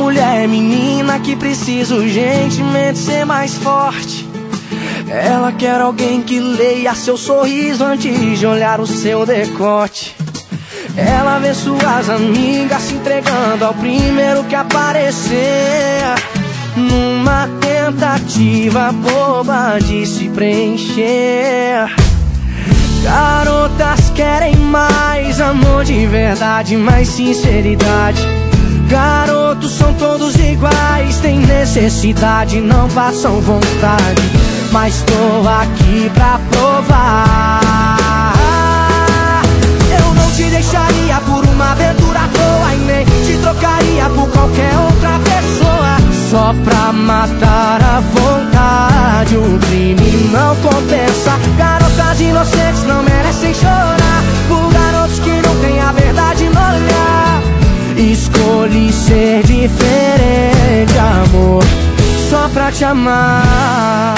mulher, menina, que precisa urgentemente ser mais forte. Ela quer alguém que leia seu sorriso antes de olhar o seu decote. Ela vê suas amigas se entregando ao primeiro que aparecer, numa tentativa boba de se preencher. Garotas querem mais amor de verdade, mais sinceridade. Garotos são todos iguais, têm necessidade, não passam vontade. Mas tô aqui pra provar. Eu não te deixaria por uma aventura à toa, e nem te trocaria por qualquer outra pessoa. Só pra matar a vontade, o crime não compensa. Garotas inocentes não merecem chorar por garotos que não têm a verdade no olhar. Escolhi ser diferente, amor, só pra te amar.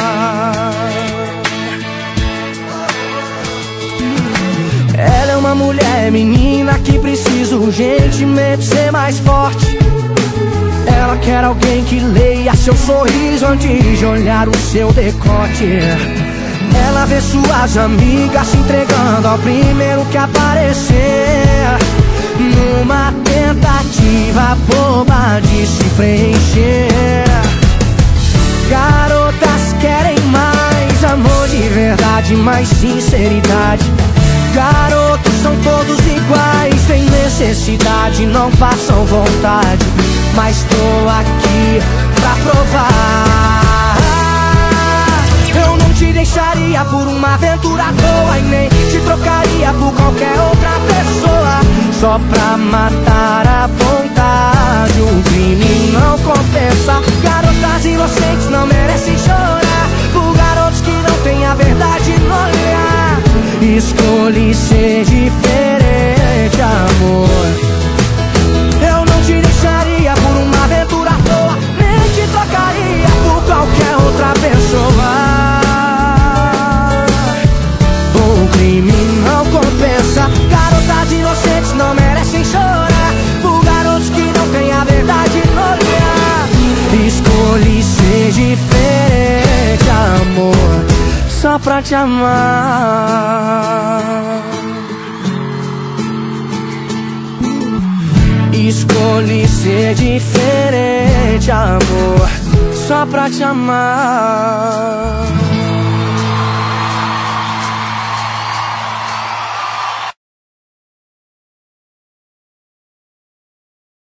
Ela é uma mulher, menina, que precisa urgentemente ser mais forte. Ela quer alguém que leia seu sorriso antes de olhar o seu decote. Ela vê suas amigas se entregando ao primeiro que aparecer, numa tentativa boba de se preencher. Garotas querem mais amor de verdade, mais sinceridade. Garotos são todos iguais, têm necessidade, não passam vontade. Mas tô aqui pra provar. Eu não te deixaria por uma aventura à toa, e nem te trocaria por qualquer outra pessoa. Só pra matar a vontade, o crime não compensa. Garotas inocentes não merecem chorar por garotos que não têm a verdade no olhar. Escolhi ser diferente, amor. Eu não te deixaria por uma aventura à toa, nem te trocaria por qualquer outra pessoa. O crime não compensa. Garotas inocentes não merecem chorar por garotos que não têm a verdade no olhar. Escolhi ser diferente, amor, só pra te amar. Escolhi ser diferente, amor, só pra te amar.